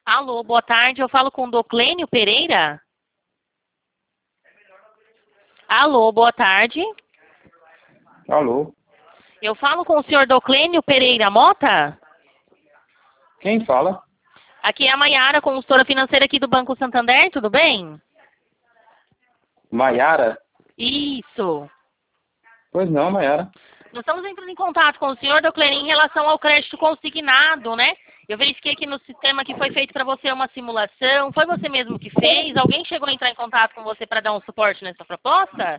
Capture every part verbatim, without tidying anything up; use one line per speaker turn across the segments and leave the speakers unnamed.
Alô, boa tarde. Eu falo com o Doclênio Pereira? Alô, boa tarde.
Alô?
Eu falo com o senhor Doclênio Pereira Mota?
Quem fala?
Aqui é a Maiara, consultora financeira aqui do Banco Santander, tudo bem?
Maiara?
Isso.
Pois não, Maiara.
Nós estamos entrando em contato com o senhor Doclênio em relação ao crédito consignado, né? Eu verifiquei aqui no sistema que foi feito para você uma simulação. Foi você mesmo que fez? Alguém chegou a entrar em contato com você para dar um suporte nessa proposta?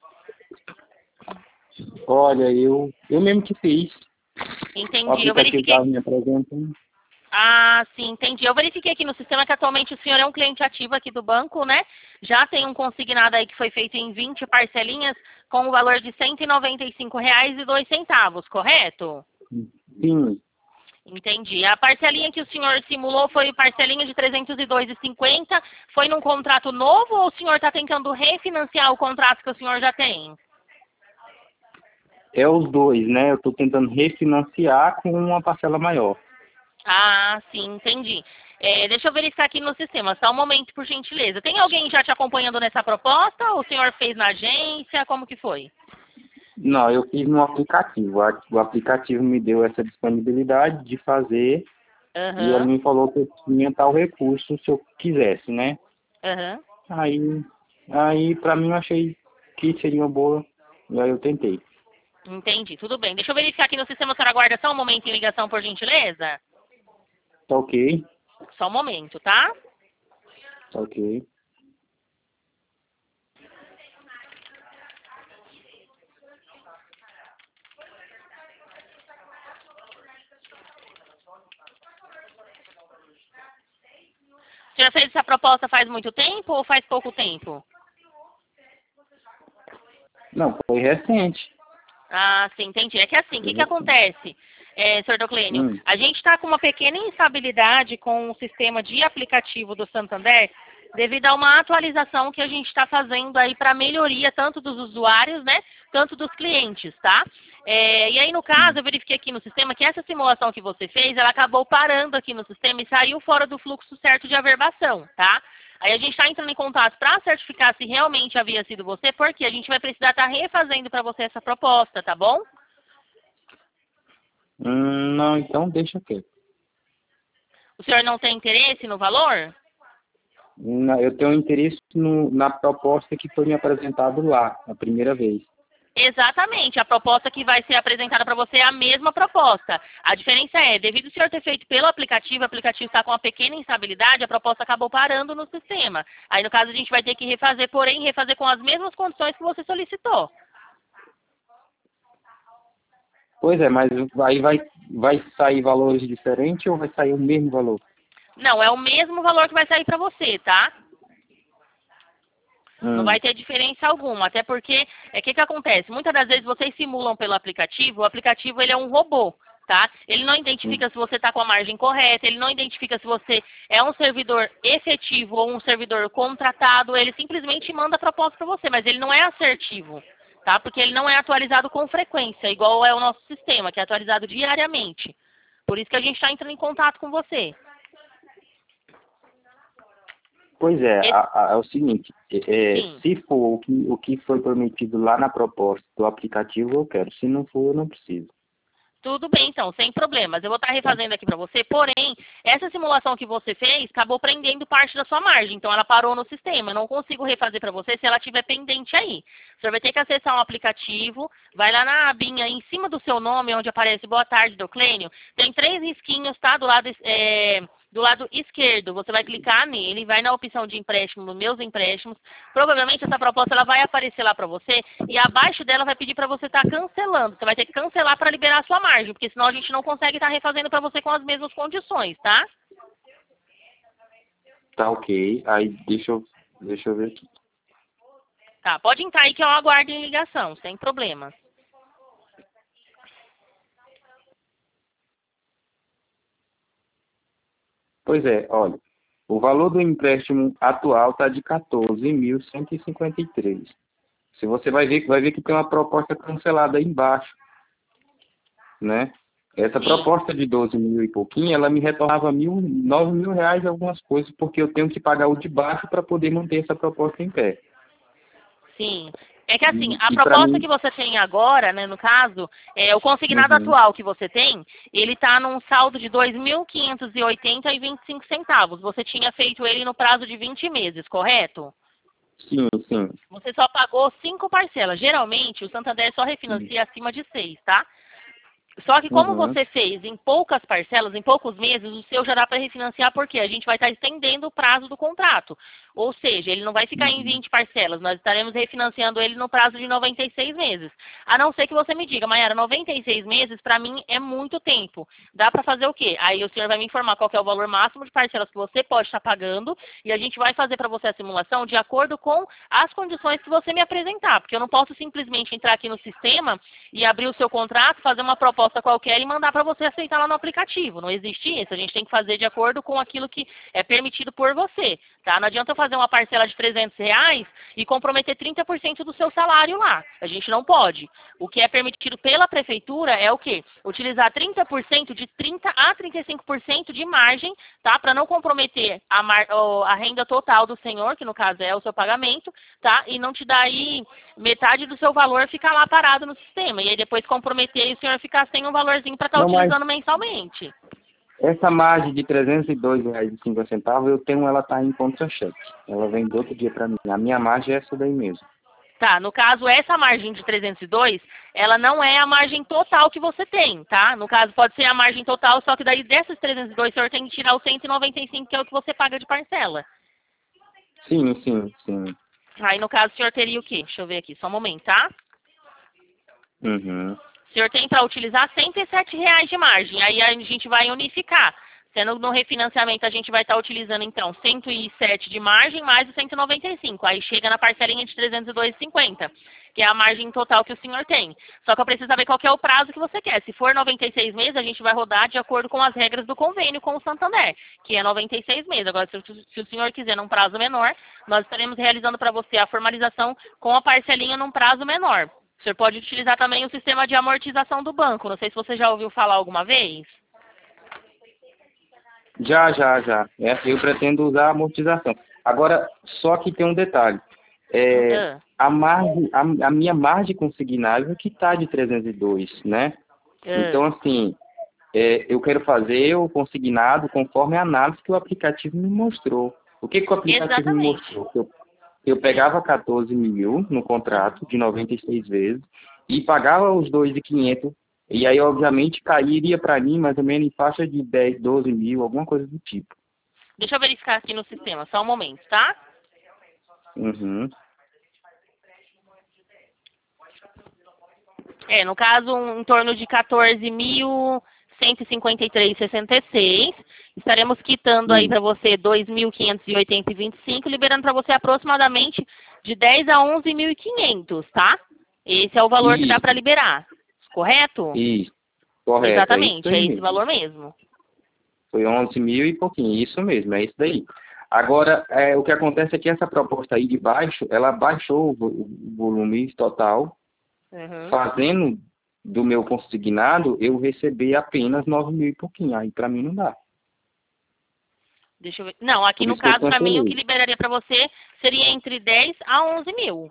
Olha, eu, eu mesmo que fiz. O
Entendi. Eu
aplicativo
verifiquei.
estava me apresentando.
Ah, sim, entendi. Eu verifiquei aqui no sistema que atualmente o senhor é um cliente ativo aqui do banco, né? Já tem um consignado aí que foi feito em vinte parcelinhas com o valor de cento e noventa e cinco reais e dois centavos, correto?
Sim,
Entendi. A parcelinha que o senhor simulou foi parcelinha de trezentos e dois reais e cinquenta centavos. Foi num contrato novo ou o senhor está tentando refinanciar o contrato que o senhor já tem?
é os dois, né? Eu estou tentando refinanciar com uma parcela maior.
Ah, sim, entendi. É, deixa eu verificar aqui no sistema, só um momento, por gentileza. Tem alguém já te acompanhando nessa proposta? Ou o senhor fez na agência? Como que foi?
Não, eu fiz no aplicativo. A- O aplicativo me deu essa disponibilidade de fazer e ele
Aham,
me falou que eu tinha tal recurso se eu quisesse, né?
aham.
Aí, aí para mim eu achei que seria uma boa e aí eu tentei.
Entendi, tudo bem. Deixa eu verificar aqui no sistema, a senhora aguarda só um momento em ligação, por gentileza?
Tá ok?
Só um momento, tá?
Tá ok.
O senhor fez essa proposta faz muito tempo ou faz pouco tempo?
Não, foi recente.
Ah, sim, entendi. É que assim, o
Foi
que, que
recente.
acontece, é, senhor Doclênio?
Hum.
A gente está com uma pequena instabilidade com o sistema de aplicativo do Santander devido a uma atualização que a gente está fazendo aí para melhoria tanto dos usuários, né, tanto dos clientes, tá? É, e aí, no caso, eu verifiquei aqui no sistema que essa simulação que você fez, ela acabou parando aqui no sistema e saiu fora do fluxo certo de averbação, tá? Aí a gente está entrando em contato para certificar se realmente havia sido você, porque a gente vai precisar estar refazendo para você essa proposta, tá bom?
Hum, não, então deixa quieto.
O senhor não tem interesse no valor?
Na- Eu tenho interesse no, na proposta que foi me apresentado lá, a primeira vez.
Exatamente, a proposta que vai ser apresentada para você é a mesma proposta. A diferença é, devido ao senhor ter feito pelo aplicativo, o aplicativo está com uma pequena instabilidade, a proposta acabou parando no sistema. Aí, no caso, a gente vai ter que refazer, porém, refazer com as mesmas condições que você solicitou.
Pois é, mas aí vai, vai sair valores diferentes ou vai sair o mesmo valor?
Não, é o mesmo valor que vai sair para você, tá? Não
Hum,
vai ter diferença alguma, até porque, é que que acontece? Muitas das vezes vocês simulam pelo aplicativo, o aplicativo ele é um robô, tá? Ele não
hum.
identifica se você está com a margem correta, ele não identifica se você é um servidor efetivo ou um servidor contratado, ele simplesmente manda a proposta para você, mas ele não é assertivo, tá? Porque ele não é atualizado com frequência, igual é o nosso sistema, que é atualizado diariamente. Por isso que a gente está entrando em contato com você.
Pois é,
Esse-
a- a- é o seguinte, é, é,
sim.
se for o que, o que foi prometido lá na proposta do aplicativo, eu quero. Se não for, eu não preciso.
Tudo bem, então, sem problemas. Eu vou estar
Tá?
refazendo aqui para você. Porém, essa simulação que você fez acabou prendendo parte da sua margem. Então, ela parou no sistema. Eu não consigo refazer para você se ela estiver pendente aí. O senhor vai ter que acessar um aplicativo, vai lá na abinha em cima do seu nome, onde aparece Boa Tarde, Doclênio. Tem três risquinhos, tá? Do lado, é, do lado esquerdo. Você vai clicar nele, vai na opção de empréstimo, no Meus Empréstimos. Provavelmente essa proposta ela vai aparecer lá para você e abaixo dela vai pedir para você estar cancelando. Você vai ter que cancelar para liberar a sua margem, porque senão a gente não consegue estar refazendo para você com as mesmas condições, tá?
Tá ok. Aí deixa eu, deixa eu ver aqui.
Tá, pode entrar aí que eu aguardo em ligação, sem problemas.
Pois é, olha. O valor do empréstimo atual está de quatorze mil cento e cinquenta e três. Se você vai ver, vai ver que tem uma proposta cancelada aí embaixo, né? Essa
Sim.
proposta de doze mil e pouquinho, ela me retornava mil, nove mil reais algumas coisas, porque eu tenho que pagar o de baixo para poder manter essa proposta em pé.
Sim. É que assim,
E,
a
e para
proposta
mim,
que você tem agora, né, no caso, é, o consignado
uhum,
atual que você tem, ele está num saldo de dois mil quinhentos e oitenta e vinte e cinco centavos. Você tinha feito ele no prazo de vinte meses, correto?
sim, sim.
Você só pagou cinco parcelas. Geralmente, o Santander só refinancia acima de seis, tá? Só que como
Uhum,
você fez em poucas parcelas, em poucos meses, o seu já dá para refinanciar porque a gente vai estar estendendo o prazo do contrato. Ou seja, ele não vai ficar em
uhum.
vinte parcelas, nós estaremos refinanciando ele no prazo de noventa e seis meses. A não ser que você me diga, Mayara, noventa e seis meses para mim é muito tempo. Dá para fazer o quê? Aí o senhor vai me informar qual que é o valor máximo de parcelas que você pode estar pagando e a gente vai fazer para você a simulação de acordo com as condições que você me apresentar. Porque eu não posso simplesmente entrar aqui no sistema e abrir o seu contrato, fazer uma proposta qualquer e mandar para você aceitar lá no aplicativo. Não existe isso. A gente tem que fazer de acordo com aquilo que é permitido por você. Tá? Não adianta eu fazer uma parcela de trezentos reais e comprometer trinta por cento do seu salário lá. A gente não pode. O que é permitido pela prefeitura é o quê? Utilizar trinta por cento de trinta a trinta e cinco por cento de margem, tá? Para não comprometer a, mar... a renda total do senhor, que no caso é o seu pagamento, tá? E não te dar aí metade do seu valor ficar lá parado no sistema. E aí depois comprometer e o senhor ficar sem um valorzinho para estar
Não, mas
utilizando mensalmente.
essa margem de trezentos e dois reais e cinquenta centavos, eu tenho ela tá em contra-cheque. Ela vem do outro dia para mim. A minha margem é essa daí mesmo.
Tá, no caso, essa margem de trezentos e dois, ela não é a margem total que você tem, tá? No caso, pode ser a margem total, só que daí dessas trezentos e dois, o senhor tem que tirar os cento e noventa e cinco, que é o que você paga de parcela.
Sim, sim, sim.
Aí, no caso, o senhor teria o quê? Deixa eu ver aqui, só um momento, tá?
Uhum.
O senhor tem para utilizar cento e sete reais de margem. Aí a gente vai unificar. Sendo no refinanciamento, a gente vai estar utilizando, então, cento e sete de margem mais os cento e noventa e cinco. Aí chega na parcelinha de trezentos e dois reais e cinquenta centavos, que é a margem total que o senhor tem. Só que eu preciso saber qual que é o prazo que você quer. Se for noventa e seis meses, a gente vai rodar de acordo com as regras do convênio com o Santander, que é noventa e seis meses. Agora, se, se o senhor quiser num prazo menor, nós estaremos realizando para você a formalização com a parcelinha num prazo menor. O senhor pode utilizar também o sistema de amortização do banco. Não sei se você já ouviu falar alguma vez.
Já, já, já. É, eu pretendo usar a amortização. Agora, só que tem um detalhe. É,
Ah,
a, margem, a, a minha margem consignável que está de trezentos e dois, né?
ah.
Então, assim, é, eu quero fazer o consignado conforme a análise que o aplicativo me mostrou. O que, que o aplicativo me
Exatamente.
mostrou? Eu, eu pegava quatorze mil no
Aham.
contrato de noventa e seis vezes e pagava os dois mil e quinhentos. E aí, obviamente, cairia para mim mais ou menos em faixa de dez, doze mil, alguma coisa do tipo.
Deixa eu verificar aqui no sistema, só um momento, tá?
Uhum.
É, no caso, um, em torno de quatorze mil cento e cinquenta e três vírgula sessenta e seis. Estaremos quitando aí
Sim.
para você dois mil quinhentos e oitenta vírgula vinte e cinco, liberando para você aproximadamente de dez a onze mil e quinhentos, tá? Esse é o valor que dá para
Isso,
liberar, correto?
isso. Correto, é isso
Exatamente, é
aí
esse
mesmo.
valor mesmo.
Foi onze mil e pouquinho, isso mesmo, é isso daí. Agora, é, o que acontece é que essa proposta aí de baixo, ela baixou o vo- o volume total,
Uhum.
fazendo do meu consignado eu receber apenas nove mil e pouquinho. Aí para mim não dá.
Deixa eu ver. Não, aqui
Por
no
isso que eu
caso, para mim, o que
cancelei.
liberaria para você seria entre dez a onze mil.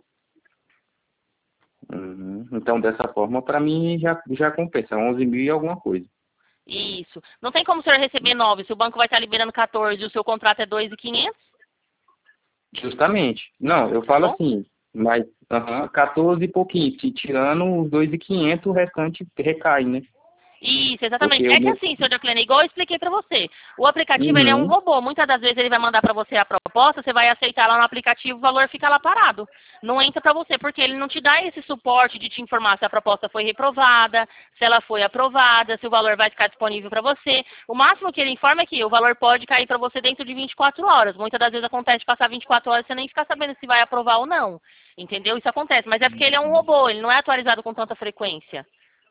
Uhum. Então, dessa forma, para mim já, já compensa, onze mil e alguma coisa.
Isso. Não tem como o senhor receber nove, se o banco vai estar liberando quatorze e o seu contrato é dois mil e quinhentos,
Justamente. Não, eu
tá
falo
bom?
assim, mas uhum, quatorze e pouquinho, se tirando os dois mil e quinhentos, o restante recai, né?
Isso,
Porque
exatamente.
o
É que
meu...
assim, senhor Dioclene, igual eu expliquei para você, o aplicativo ele é um
Uhum.
robô. Muitas das vezes ele vai mandar para você a proposta, você vai aceitar lá no aplicativo, o valor fica lá parado. Não entra para você, porque ele não te dá esse suporte de te informar se a proposta foi reprovada, se ela foi aprovada, se o valor vai ficar disponível para você. O máximo que ele informa é que o valor pode cair para você dentro de vinte e quatro horas. Muitas das vezes acontece de passar vinte e quatro horas e você nem ficar sabendo se vai aprovar ou não. Entendeu? Isso acontece, mas é porque ele é um robô, ele não é atualizado com tanta frequência.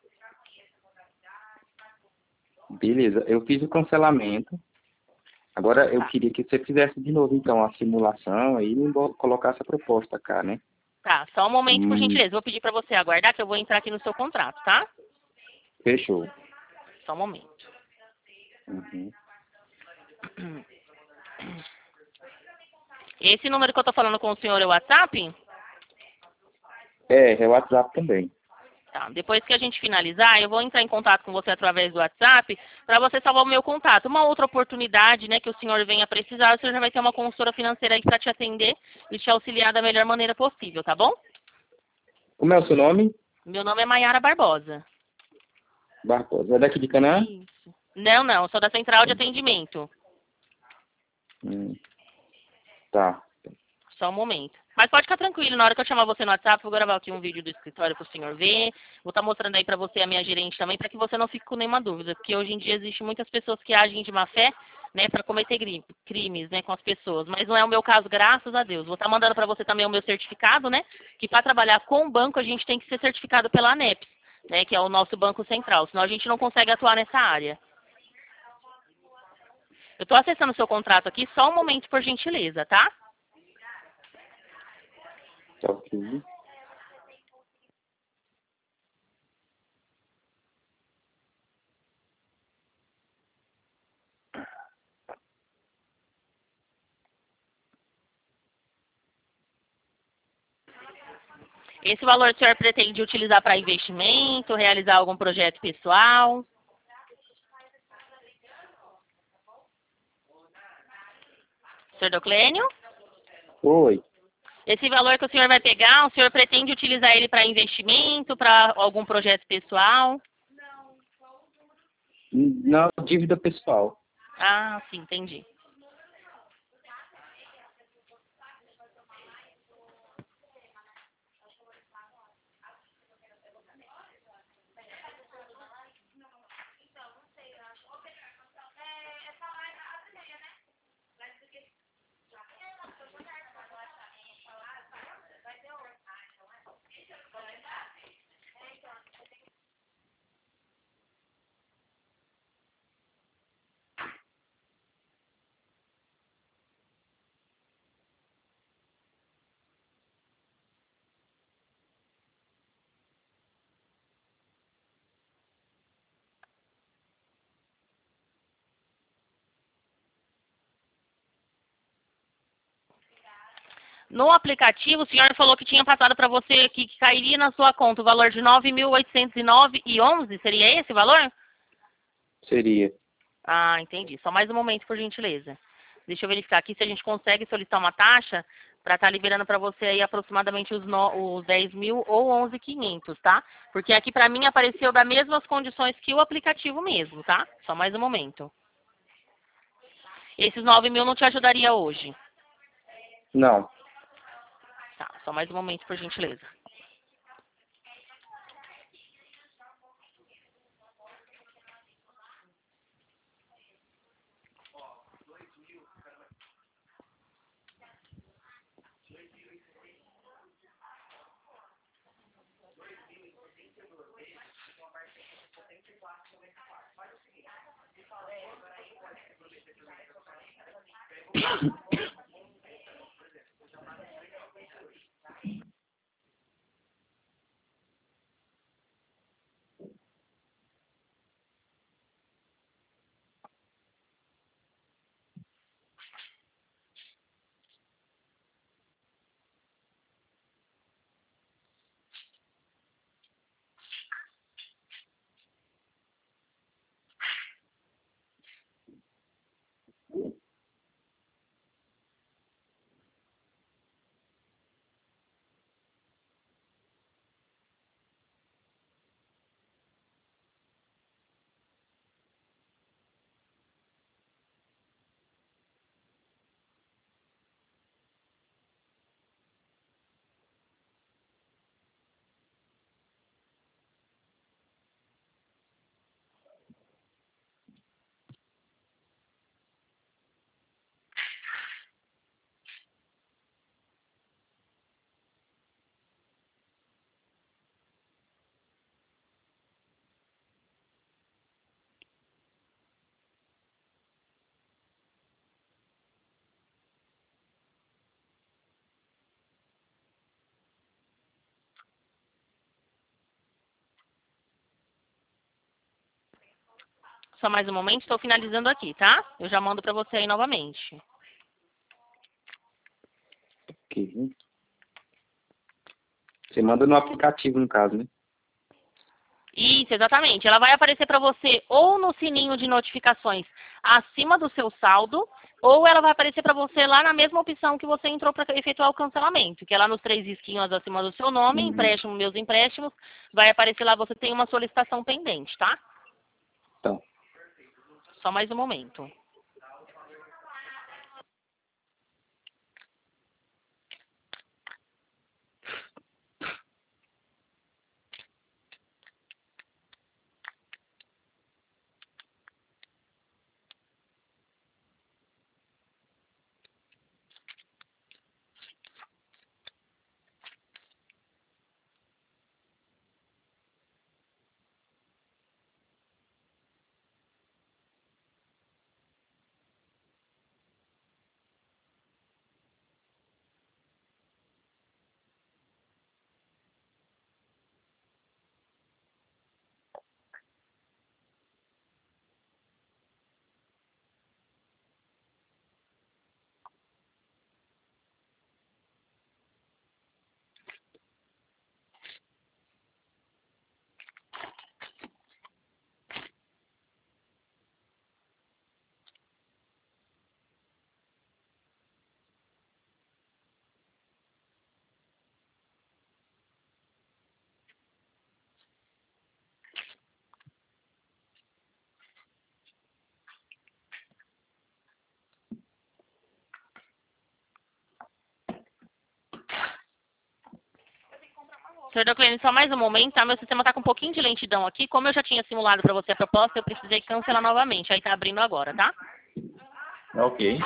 Beleza, eu fiz o cancelamento. Agora eu
Tá.
queria que você fizesse de novo, então, a simulação aí e bo- colocasse a proposta cá, né?
Tá, só um momento, por
Hum,
gentileza. Vou pedir para você aguardar que eu vou entrar aqui no seu contrato, tá?
fechou.
Só um momento.
Uhum.
Esse número que eu tô falando com o senhor é o WhatsApp?
É, é o WhatsApp também.
Tá. Depois que a gente finalizar, eu vou entrar em contato com você através do WhatsApp para você salvar o meu contato. Uma outra oportunidade, né, que o senhor venha precisar, o senhor já vai ter uma consultora financeira aí para te atender e te auxiliar da melhor maneira possível, tá bom?
Como é o seu nome?
Meu nome é Maiara Barbosa.
Barbosa. É daqui de Canaã?
Isso. Não, não, sou da Central de Atendimento.
Hum, tá.
Só um momento. Mas pode ficar tranquilo, na hora que eu chamar você no WhatsApp, eu vou gravar aqui um vídeo do escritório para o senhor ver. Vou estar mostrando aí para você a minha gerente também, para que você não fique com nenhuma dúvida. Porque hoje em dia existem muitas pessoas que agem de má fé, né, para cometer crimes, né, com as pessoas. Mas não é o meu caso, graças a Deus. Vou estar mandando para você também o meu certificado, né, que para trabalhar com o banco a gente tem que ser certificado pela ANEP, né, que é o nosso banco central. Senão a gente não consegue atuar nessa área. Eu estou acessando o seu contrato aqui, só um momento, por gentileza, tá?
Tá ok.
Esse valor o senhor pretende utilizar para investimento, realizar algum projeto pessoal? senhor Doclênio?
Oi.
Esse valor que o senhor vai pegar, o senhor pretende utilizar ele para investimento, para algum projeto pessoal?
Não, dívida pessoal.
Ah, sim, entendi. No aplicativo, o senhor falou que tinha passado para você que cairia na sua conta o valor de nove mil oitocentos e nove e onze. Seria esse o valor?
Seria.
Ah, entendi. Só mais um momento, por gentileza. Deixa eu verificar aqui se a gente consegue solicitar uma taxa para estar liberando para você aí aproximadamente os, no, os dez mil ou onze mil e quinhentos, tá? Porque aqui para mim apareceu das mesmas condições que o aplicativo mesmo, tá? Só mais um momento. Esses nove mil não te ajudaria hoje.
Não.
Tá, só mais um momento, por gentileza. Só mais um momento, estou finalizando aqui, tá? Eu já mando para você aí novamente.
Ok. Você manda no aplicativo, no caso, né?
Isso, exatamente. Ela vai aparecer para você ou no sininho de notificações acima do seu saldo, ou ela vai aparecer para você lá na mesma opção que você entrou para efetuar o cancelamento, que é lá nos três risquinhos acima do seu nome,
Uhum.
empréstimo, meus empréstimos, vai aparecer lá, você tem uma solicitação pendente, tá?
Então.
Só mais um momento. Senhor Doclene, só mais um momento, tá? Meu sistema está com um pouquinho de lentidão aqui. Como eu já tinha simulado para você a proposta, eu precisei cancelar novamente. Aí tá abrindo agora, tá?
Ok.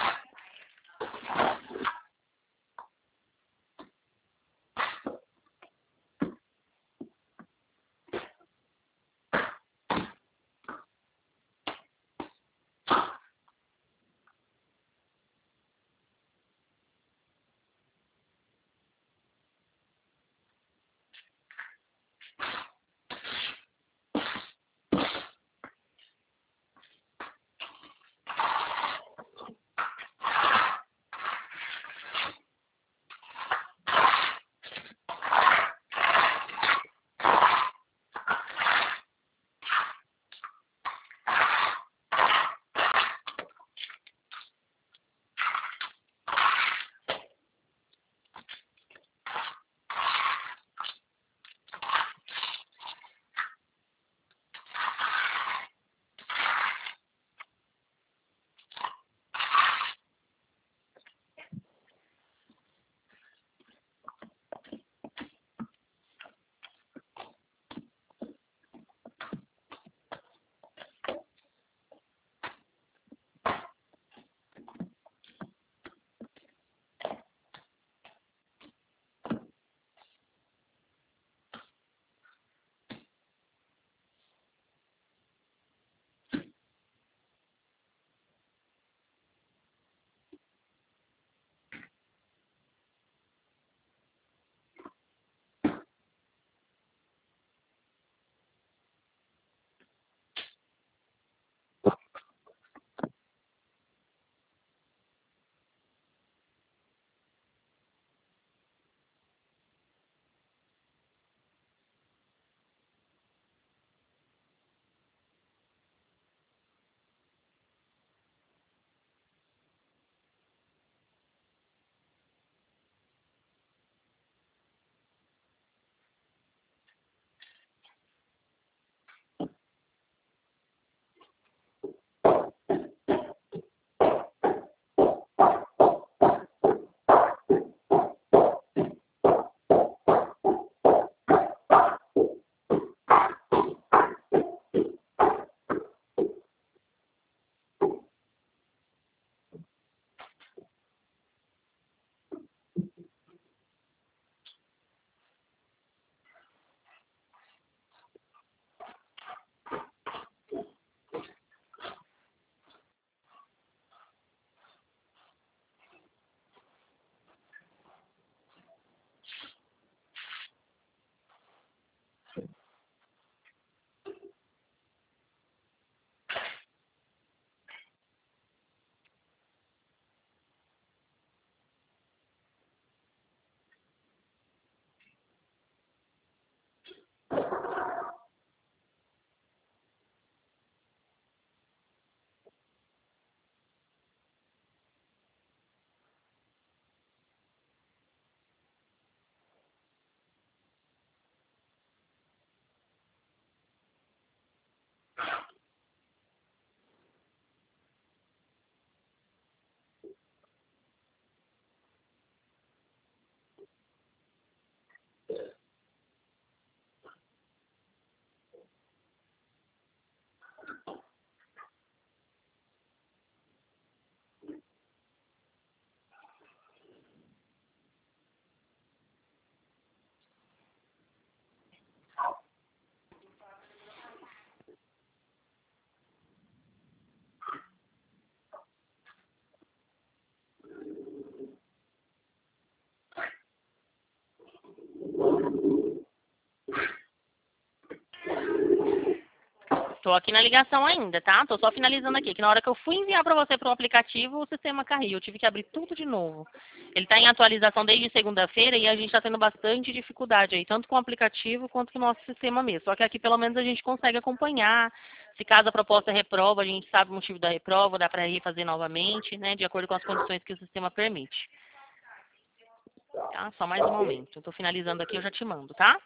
Tô aqui na ligação ainda, tá? Tô só finalizando aqui, que na hora que eu fui enviar para você para o aplicativo, o sistema caiu. Eu tive que abrir tudo de novo. Ele está em atualização desde segunda-feira e a gente está tendo bastante dificuldade aí, tanto com o aplicativo quanto com o nosso sistema mesmo. Só que aqui pelo menos a gente consegue acompanhar. Se caso a proposta reprova, a gente sabe o motivo da reprova, dá para refazer novamente, né? De acordo com as condições que o sistema permite. Tá? Só mais um momento. Estou finalizando aqui, eu já te mando, tá?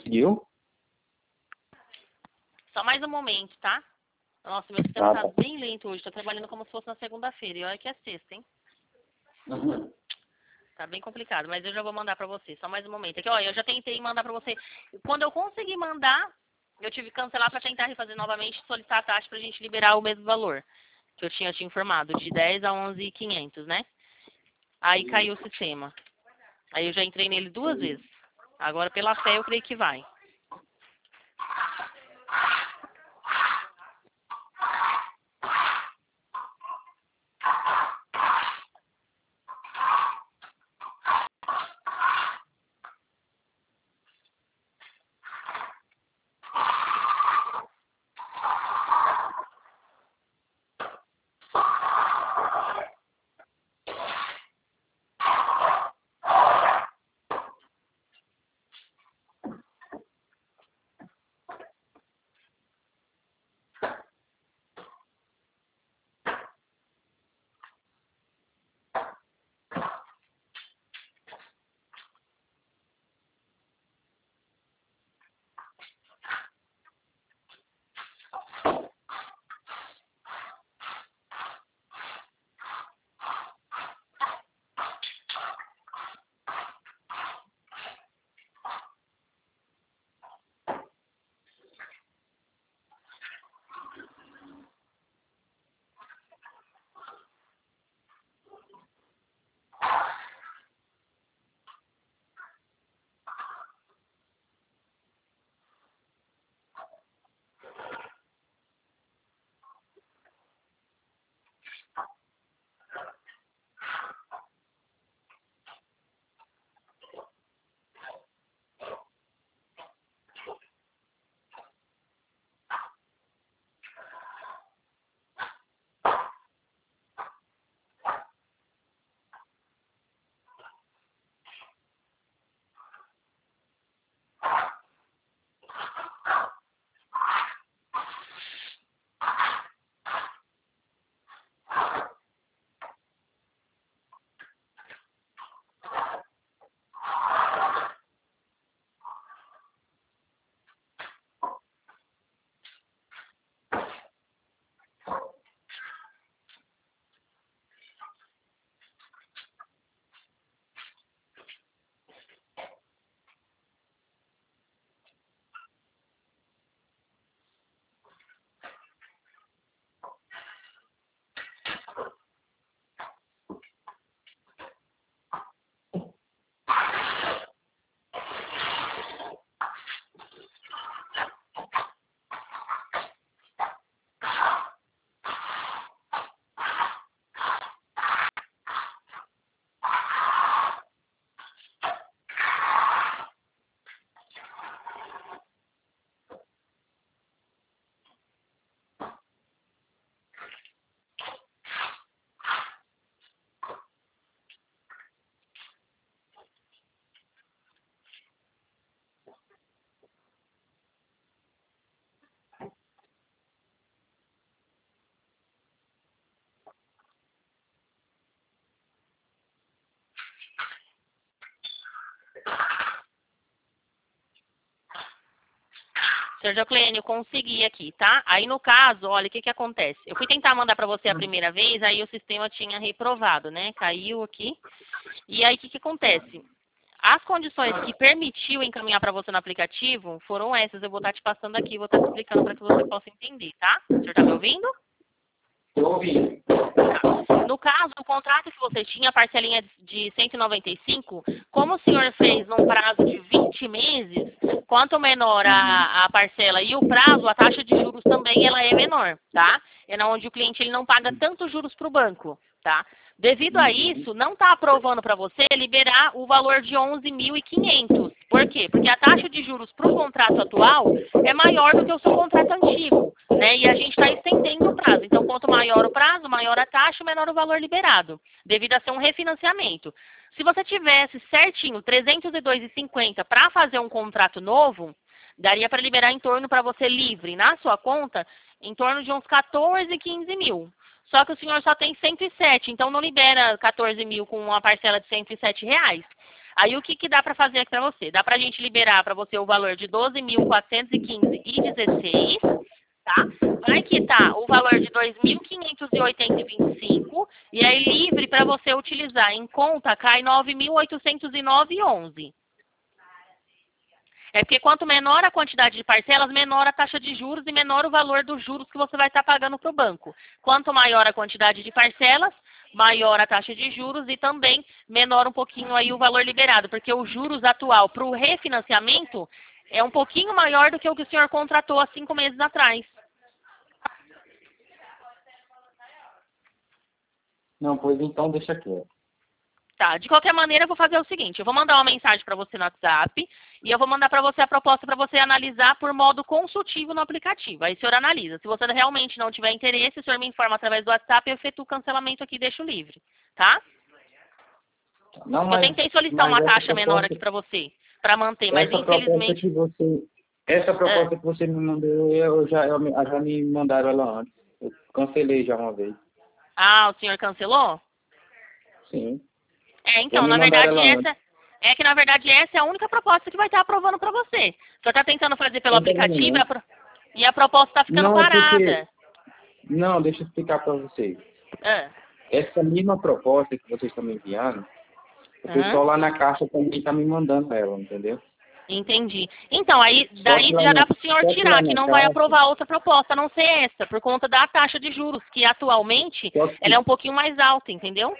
conseguiu?
Só mais um momento, tá? Nossa, meu sistema
Tá.
tá bem lento hoje. Tô trabalhando como se fosse na segunda-feira. E olha que é sexta, hein?
Uhum.
Tá bem complicado, mas eu já vou mandar pra você. Só mais um momento. Aqui, olha, eu já tentei mandar pra você. Quando eu consegui mandar, eu tive que cancelar pra tentar refazer novamente e solicitar a taxa pra gente liberar o mesmo valor que eu tinha te informado, de dez a onze mil e quinhentos, né? Aí caiu o sistema. Aí eu já entrei nele duas vezes. Agora, pela fé, eu creio que vai. Senhor Joclênio, consegui aqui, tá? Aí, no caso, olha, o que que acontece? Eu fui tentar mandar para você a primeira vez, aí o sistema tinha reprovado, né? Caiu aqui. E aí, o que que acontece? As condições que permitiu encaminhar para você no aplicativo foram essas. Eu vou estar te passando aqui, vou estar te explicando para que você possa entender, tá? O senhor está me ouvindo?
Estou ouvindo.
No caso, o contrato que você tinha, a parcelinha de cento e noventa e cinco, como o senhor fez num prazo de vinte meses, quanto menor a, a parcela e o prazo, a taxa de juros também ela é menor, tá? É onde o cliente ele não paga tanto juros para o banco, tá? Devido a isso, não está aprovando para você liberar o valor de onze mil e quinhentos. Por quê? Porque a taxa de juros para o contrato atual é maior do que o seu contrato antigo, né? E a gente está estendendo o prazo. Então, quanto maior o prazo, maior a taxa, menor o valor liberado, devido a ser um refinanciamento. Se você tivesse certinho trezentos e dois reais e cinquenta centavos para fazer um contrato novo, daria para liberar em torno para você livre na sua conta em torno de uns quatorze, quinze mil. Só que o senhor só tem cento e sete, então não libera quatorze mil com uma parcela de cento e sete reais. Aí o que, que dá para fazer aqui para você? Dá para a gente liberar para você o valor de doze mil quatrocentos e quinze e dezesseis, tá? Vai quitar o valor de dois mil quinhentos e oitenta e vinte e cinco e aí livre para você utilizar em conta cai nove mil oitocentos e nove e onze. É porque quanto menor a quantidade de parcelas, menor a taxa de juros e menor o valor dos juros que você vai estar pagando para o banco. Quanto maior a quantidade de parcelas, maior a taxa de juros e também menor um pouquinho aí o valor liberado, porque o juros atual para o refinanciamento é um pouquinho maior do que o que o senhor contratou há cinco meses atrás.
Não, pois então deixa quieto.
Tá, de qualquer maneira eu vou fazer o seguinte, eu vou mandar uma mensagem para você no WhatsApp e eu vou mandar para você a proposta para você analisar por modo consultivo no aplicativo. Aí o senhor analisa. Se você realmente não tiver interesse, o senhor me informa através do WhatsApp e eu efetuo o cancelamento aqui e deixo livre, tá?
Não,
Eu
mas,
tentei solicitar
mas
uma
essa
taxa menor
proposta,
aqui para você, para manter, mas
essa proposta
infelizmente...
que você, essa proposta que você me mandou, eu já, eu, me- já me mandaram ela antes. Eu cancelei já uma vez.
Ah, o senhor cancelou?
Sim.
É,
Já
então,
me
na
mandaram
verdade,
ela antes.
essa... É que, na verdade, essa é a única proposta que vai estar aprovando para você. O senhor está tentando fazer pelo
Não tem problema
aplicativo e
não.
a, pro- e a proposta está ficando
Não, é porque...
parada.
Não, deixa eu explicar para vocês.
Ah,
Essa mesma proposta que vocês estão me enviando, o
aham.
pessoal lá na caixa também está me mandando ela, entendeu?
Entendi. Então, aí
Só
daí
que lá
já
na,
dá para o senhor
só que lá
tirar, que
na
não vai
caixa,
aprovar outra proposta, a não ser essa, por conta da taxa de juros, que atualmente
só
ela é
que,
um pouquinho mais alta, entendeu?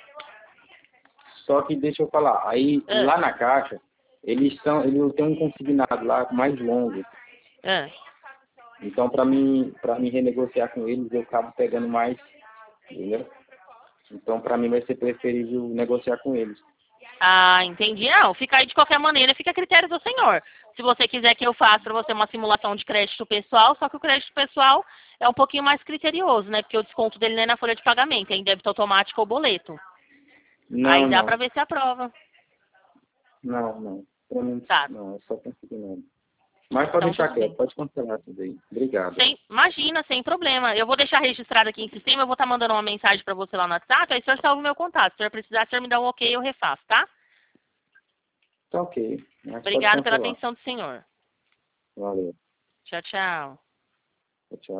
só que deixa eu falar, aí
Ah,
lá na caixa, eles são, eles têm um consignado lá mais longo.
ah.
Então, para mim, para mim renegociar com eles, eu acabo pegando mais, entendeu? Então, para mim vai ser preferível negociar com eles.
Ah, entendi. Não, fica aí de qualquer maneira, fica a critério do senhor. Se você quiser que eu faça para você uma simulação de crédito pessoal, só que o crédito pessoal é um pouquinho mais criterioso, né? Porque o desconto dele não é na folha de pagamento, é em débito automático ou boleto. Aí
Não,
dá para
não,
ver se aprova.
não, não. Pra mim,
Tá.
não, é só consignado. Mas pode
Então
deixar
tudo bem.
quieto, pode cancelar tudo aí. Obrigado.
Sem, imagina, sem problema. Eu vou deixar registrado aqui em sistema, eu vou estar mandando uma mensagem para você lá no WhatsApp, aí o senhor salva o meu contato. Se o senhor precisar, o senhor me dá um ok, eu refaço, tá?
Tá ok. Mas pode
Obrigada pela
cancelar.
atenção do senhor.
Valeu.
Tchau, tchau.
Tchau.